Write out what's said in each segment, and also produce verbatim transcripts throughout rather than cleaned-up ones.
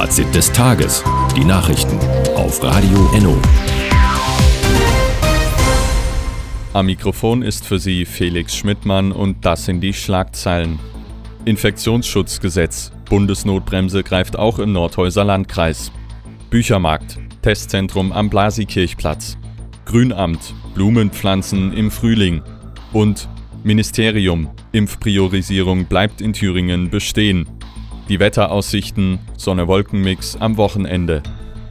Fazit des Tages. Die Nachrichten auf Radio Enno. Am Mikrofon ist für Sie Felix Schmidtmann und das sind die Schlagzeilen. Infektionsschutzgesetz. Bundesnotbremse greift auch im Nordhäuser Landkreis. Büchermarkt. Testzentrum am Blasikirchplatz. Grünamt. Blumenpflanzen im Frühling. Und Ministerium. Impfpriorisierung bleibt in Thüringen bestehen. Die Wetteraussichten. Sonne-Wolken-Mix am Wochenende.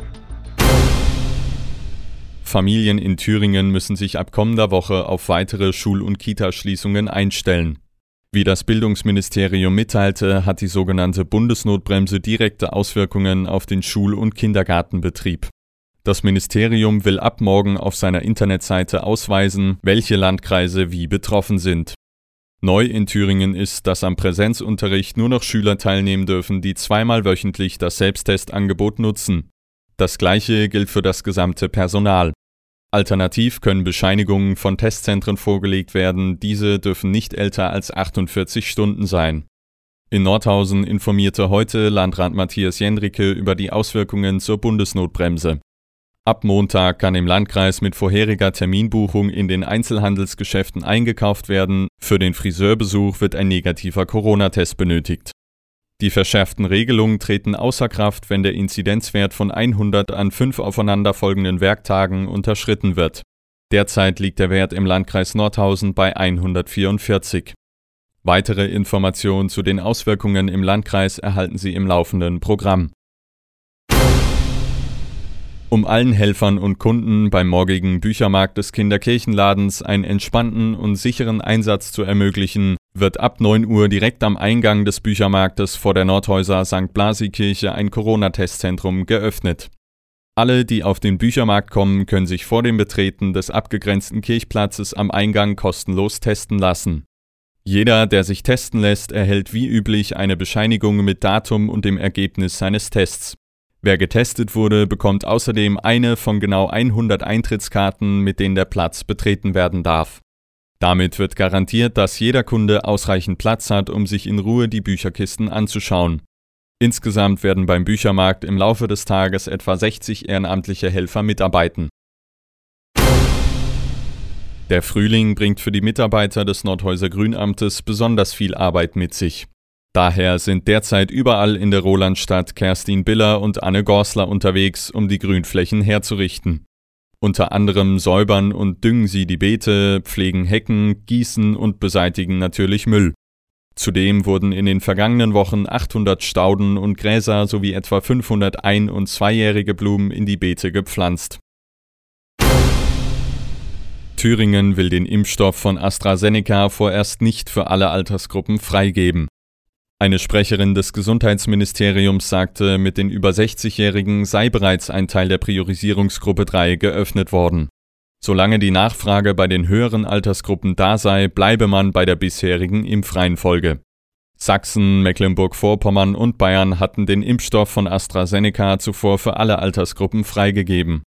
Familien in Thüringen müssen sich ab kommender Woche auf weitere Schul- und Kitaschließungen einstellen. Wie das Bildungsministerium mitteilte, hat die sogenannte Bundesnotbremse direkte Auswirkungen auf den Schul- und Kindergartenbetrieb. Das Ministerium will ab morgen auf seiner Internetseite ausweisen, welche Landkreise wie betroffen sind. Neu in Thüringen ist, dass am Präsenzunterricht nur noch Schüler teilnehmen dürfen, die zweimal wöchentlich das Selbsttestangebot nutzen. Das Gleiche gilt für das gesamte Personal. Alternativ können Bescheinigungen von Testzentren vorgelegt werden, diese dürfen nicht älter als achtundvierzig Stunden sein. In Nordhausen informierte heute Landrat Matthias Jendricke über die Auswirkungen zur Bundesnotbremse. Ab Montag kann im Landkreis mit vorheriger Terminbuchung in den Einzelhandelsgeschäften eingekauft werden, für den Friseurbesuch wird ein negativer Corona-Test benötigt. Die verschärften Regelungen treten außer Kraft, wenn der Inzidenzwert von hundert an fünf aufeinanderfolgenden Werktagen unterschritten wird. Derzeit liegt der Wert im Landkreis Nordhausen bei hundertvierundvierzig. Weitere Informationen zu den Auswirkungen im Landkreis erhalten Sie im laufenden Programm. Um allen Helfern und Kunden beim morgigen Büchermarkt des Kinderkirchenladens einen entspannten und sicheren Einsatz zu ermöglichen, wird ab neun Uhr direkt am Eingang des Büchermarktes vor der Nordhäuser Sankt Blasi-Kirche ein Corona-Testzentrum geöffnet. Alle, die auf den Büchermarkt kommen, können sich vor dem Betreten des abgegrenzten Kirchplatzes am Eingang kostenlos testen lassen. Jeder, der sich testen lässt, erhält wie üblich eine Bescheinigung mit Datum und dem Ergebnis seines Tests. Wer getestet wurde, bekommt außerdem eine von genau hundert Eintrittskarten, mit denen der Platz betreten werden darf. Damit wird garantiert, dass jeder Kunde ausreichend Platz hat, um sich in Ruhe die Bücherkisten anzuschauen. Insgesamt werden beim Büchermarkt im Laufe des Tages etwa sechzig ehrenamtliche Helfer mitarbeiten. Der Frühling bringt für die Mitarbeiter des Nordhäuser Grünamtes besonders viel Arbeit mit sich. Daher sind derzeit überall in der Rolandstadt Kerstin Biller und Anne Gorsler unterwegs, um die Grünflächen herzurichten. Unter anderem säubern und düngen sie die Beete, pflegen Hecken, gießen und beseitigen natürlich Müll. Zudem wurden in den vergangenen Wochen achthundert Stauden und Gräser sowie etwa fünfhundert ein- und zweijährige Blumen in die Beete gepflanzt. Thüringen will den Impfstoff von AstraZeneca vorerst nicht für alle Altersgruppen freigeben. Eine Sprecherin des Gesundheitsministeriums sagte, mit den über sechzigjährigen sei bereits ein Teil der Priorisierungsgruppe drei geöffnet worden. Solange die Nachfrage bei den höheren Altersgruppen da sei, bleibe man bei der bisherigen Impfreihenfolge. Sachsen, Mecklenburg-Vorpommern und Bayern hatten den Impfstoff von AstraZeneca zuvor für alle Altersgruppen freigegeben.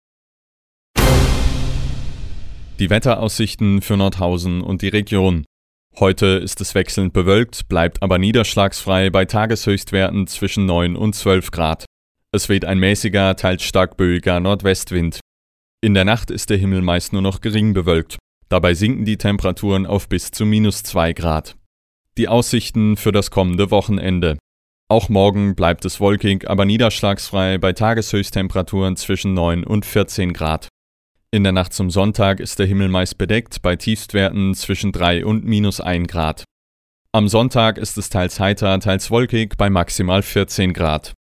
Die Wetteraussichten für Nordhausen und die Region. Heute ist es wechselnd bewölkt, bleibt aber niederschlagsfrei bei Tageshöchstwerten zwischen neun und zwölf Grad. Es weht ein mäßiger, teils stark böiger Nordwestwind. In der Nacht ist der Himmel meist nur noch gering bewölkt. Dabei sinken die Temperaturen auf bis zu minus zwei Grad. Die Aussichten für das kommende Wochenende. Auch morgen bleibt es wolkig, aber niederschlagsfrei bei Tageshöchsttemperaturen zwischen neun und vierzehn Grad. In der Nacht zum Sonntag ist der Himmel meist bedeckt, bei Tiefstwerten zwischen drei und minus ein Grad. Am Sonntag ist es teils heiter, teils wolkig bei maximal vierzehn Grad.